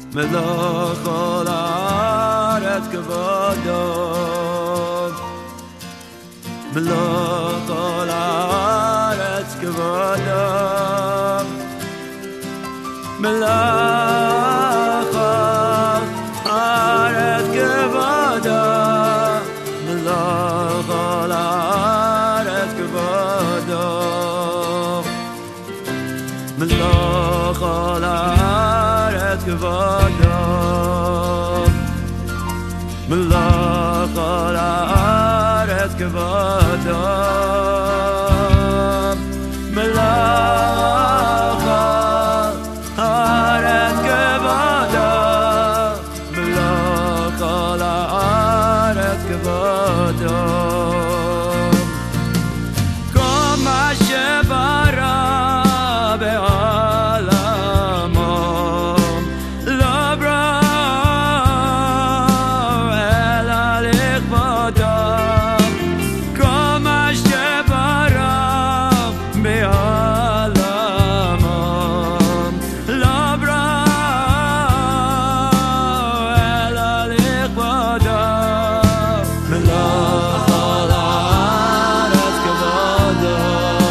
מלך כל הארץ כבודו, מלך כל הארץ כבודו, מלך כל הארץ כבודו, מלך כל הארץ כבודו, מלך כל הארץ כבודו, מלך כל הארץ כבודו, מלך כל הארץ כבודו, מלך כל הארץ כבודו. כל מה שברא בעולמו לא ברא אלא לכבודו, כל מה שברא בעולמו לא ברא אלא לכבודו, מלך כל הארץ כבודו.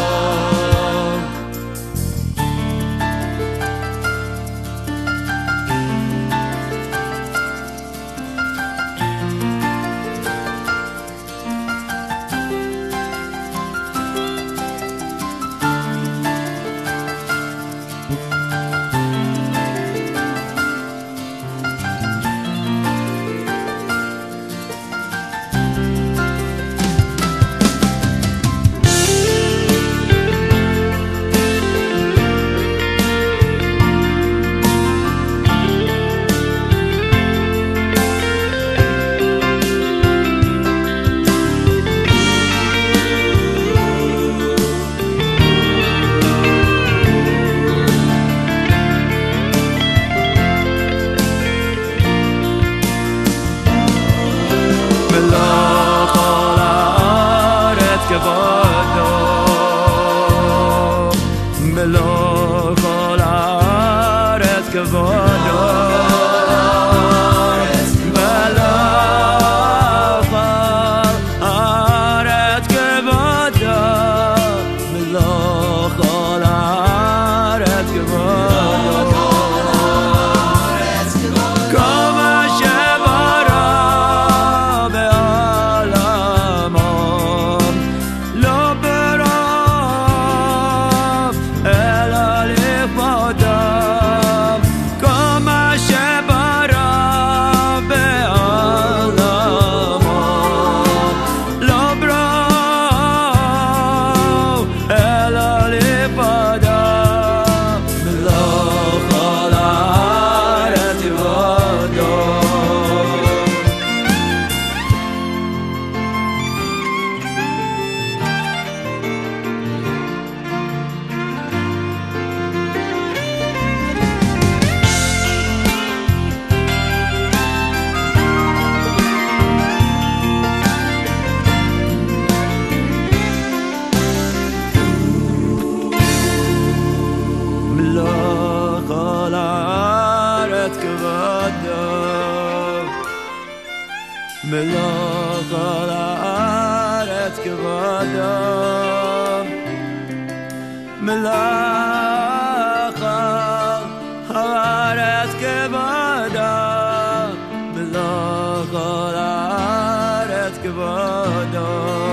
מלך כל הארץ כבודו, מלך כל הארץ כבודו, מלך כל הארץ כבודו, מלך כל הארץ כבודו. כל מה שברא בעולמו לא ברא אלא לכבודו, כל מה שברא בעולמו לא ברא אלא לכבודו, מלך כל הארץ כבודו. מלך כל הארץ כבודו, מלך כל הארץ כבודו, מלך כל הארץ כבודו, מלך כל הארץ כבודו.